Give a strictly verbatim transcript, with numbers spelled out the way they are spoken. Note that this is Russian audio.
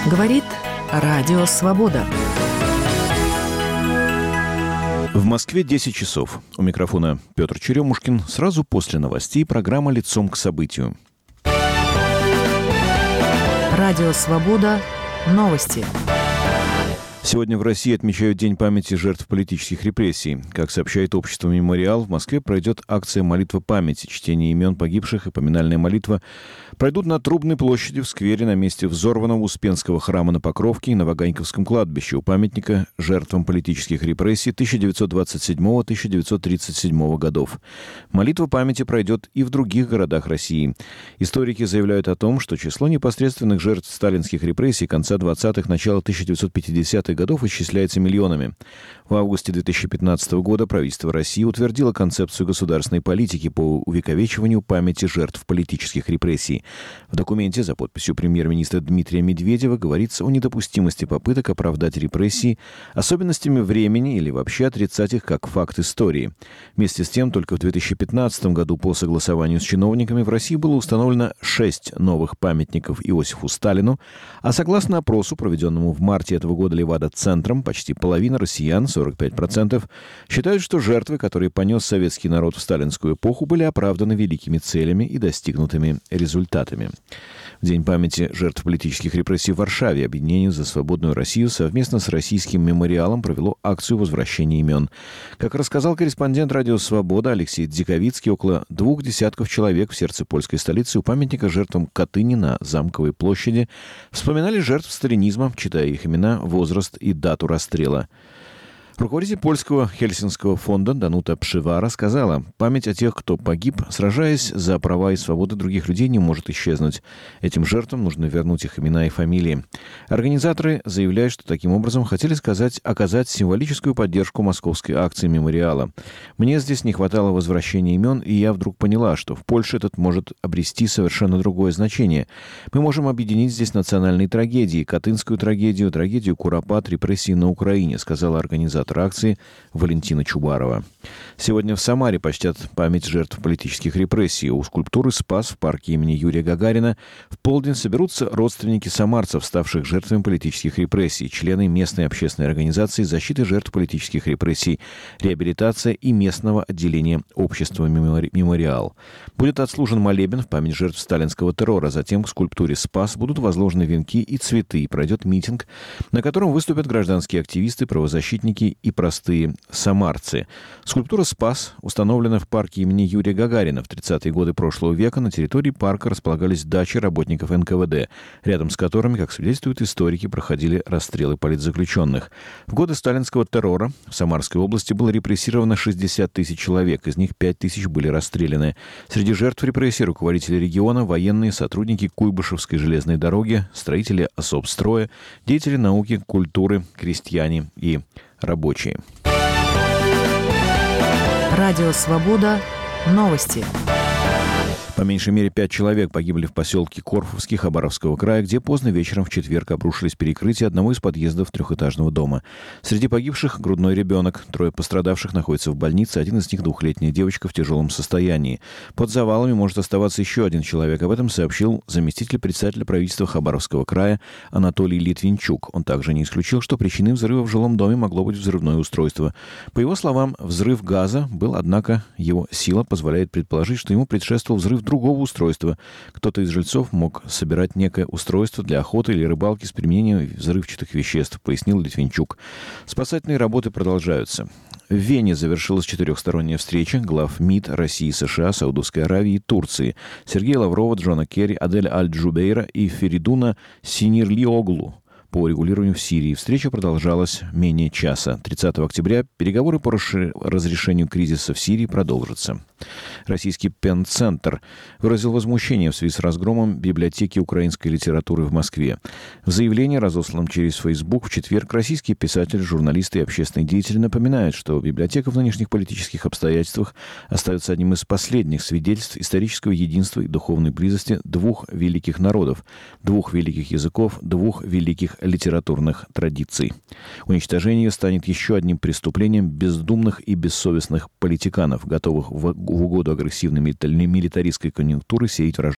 Говорит Радио Свобода. В Москве десять часов. У микрофона Петр Черемушкин. Сразу после новостей программа «Лицом к событию». Радио Свобода. Новости. Сегодня в России отмечают День памяти жертв политических репрессий. Как сообщает общество «Мемориал», в Москве пройдет акция «Молитва памяти». Чтение имен погибших и поминальная молитва пройдут на Трубной площади, в сквере на месте взорванного Успенского храма на Покровке и на Ваганьковском кладбище у памятника жертвам политических репрессий тысяча девятьсот двадцать седьмого — тысяча девятьсот тридцать седьмого годов. Молитва памяти пройдет и в других городах России. Историки заявляют о том, что число непосредственных жертв сталинских репрессий конца двадцатых — начала тысяча девятьсот пятидесятых годов исчисляется миллионами. В августе две тысячи пятнадцатого года правительство России утвердило концепцию государственной политики по увековечиванию памяти жертв политических репрессий. В документе за подписью премьер-министра Дмитрия Медведева говорится о недопустимости попыток оправдать репрессии особенностями времени или вообще отрицать их как факт истории. Вместе с тем, только в две тысячи пятнадцатом году по согласованию с чиновниками в России было установлено шесть новых памятников Иосифу Сталину, а согласно опросу, проведенному в марте этого года Левада-центром, почти половина россиян, сорок пять процентов, считают, что жертвы, которые понес советский народ в сталинскую эпоху, были оправданы великими целями и достигнутыми результатами. В День памяти жертв политических репрессий в Варшаве Объединение за свободную Россию совместно с Российским мемориалом провело акцию возвращения имен. Как рассказал корреспондент «Радио Свобода» Алексей Дзиковицкий, около двух десятков человек в сердце польской столицы у памятника жертвам Катыни на Замковой площади вспоминали жертв сталинизма, читая их имена, возраст и дату расстрела. Руководитель польского Хельсинского фонда Данута Пшивара сказала: «Память о тех, кто погиб, сражаясь за права и свободы других людей, не может исчезнуть. Этим жертвам нужно вернуть их имена и фамилии». Организаторы заявляют, что таким образом хотели сказать, оказать символическую поддержку московской акции «Мемориала». «Мне здесь не хватало возвращения имен, и я вдруг поняла, что в Польше этот может обрести совершенно другое значение. Мы можем объединить здесь национальные трагедии, Катынскую трагедию, трагедию Куропат, репрессии на Украине», сказала организатор акции Валентина Чубарова. Сегодня в Самаре почтят память жертв политических репрессий. У скульптуры «Спас» в парке имени Юрия Гагарина в полдень соберутся родственники самарцев, ставших жертвами политических репрессий, члены местной общественной организации защиты жертв политических репрессий, реабилитация и местного отделения общества «Мемори- «Мемориал». Будет отслужен молебен в память жертв сталинского террора. Затем к скульптуре «Спас» будут возложены венки и цветы, и пройдет митинг, на котором выступят гражданские активисты, правозащитники и простые самарцы. Скульптура «Спас» установлена в парке имени Юрия Гагарина. В тридцатые годы прошлого века на территории парка располагались дачи работников эн ка вэ дэ, рядом с которыми, как свидетельствуют историки, проходили расстрелы политзаключенных. В годы сталинского террора в Самарской области было репрессировано шестьдесят тысяч человек, из них пять тысяч были расстреляны. Среди жертв репрессий руководители региона, военные, сотрудники Куйбышевской железной дороги, строители особстроя, деятели науки, культуры, крестьяне и рабочие. Радио Свобода. Новости. По меньшей мере пять человек погибли в поселке Корфовский Хабаровского края, где поздно вечером в четверг обрушились перекрытия одного из подъездов трехэтажного дома. Среди погибших грудной ребенок. Трое пострадавших находятся в больнице, один из них двухлетняя девочка в тяжелом состоянии. Под завалами может оставаться еще один человек. Об этом сообщил заместитель председателя правительства Хабаровского края Анатолий Литвинчук. Он также не исключил, что причиной взрыва в жилом доме могло быть взрывное устройство. По его словам, взрыв газа был, однако его сила позволяет предположить, что ему предшествовал взрыв другого устройства. Кто-то из жильцов мог собирать некое устройство для охоты или рыбалки с применением взрывчатых веществ, пояснил Литвинчук. Спасательные работы продолжаются. В Вене завершилась четырехсторонняя встреча глав МИД России, США, Саудовской Аравии и Турции Сергея Лаврова, Джона Керри, Аделя Аль-Джубейра и Феридуна Синирлиоглу по урегулированию в Сирии. Встреча продолжалась менее часа. тридцатого октября переговоры по разрешению кризиса в Сирии продолжатся. Российский Пен-центр выразил возмущение в связи с разгромом библиотеки украинской литературы в Москве. В заявлении, разосланном через Facebook в четверг, российские писатели, журналисты и общественные деятели напоминают, что библиотека в нынешних политических обстоятельствах остается одним из последних свидетельств исторического единства и духовной близости двух великих народов, двух великих языков, двух великих литературных традиций. Уничтожение ее станет еще одним преступлением бездумных и бессовестных политиканов, готовых в угоду агрессивной милитаристской конъюнктуры сеять вражду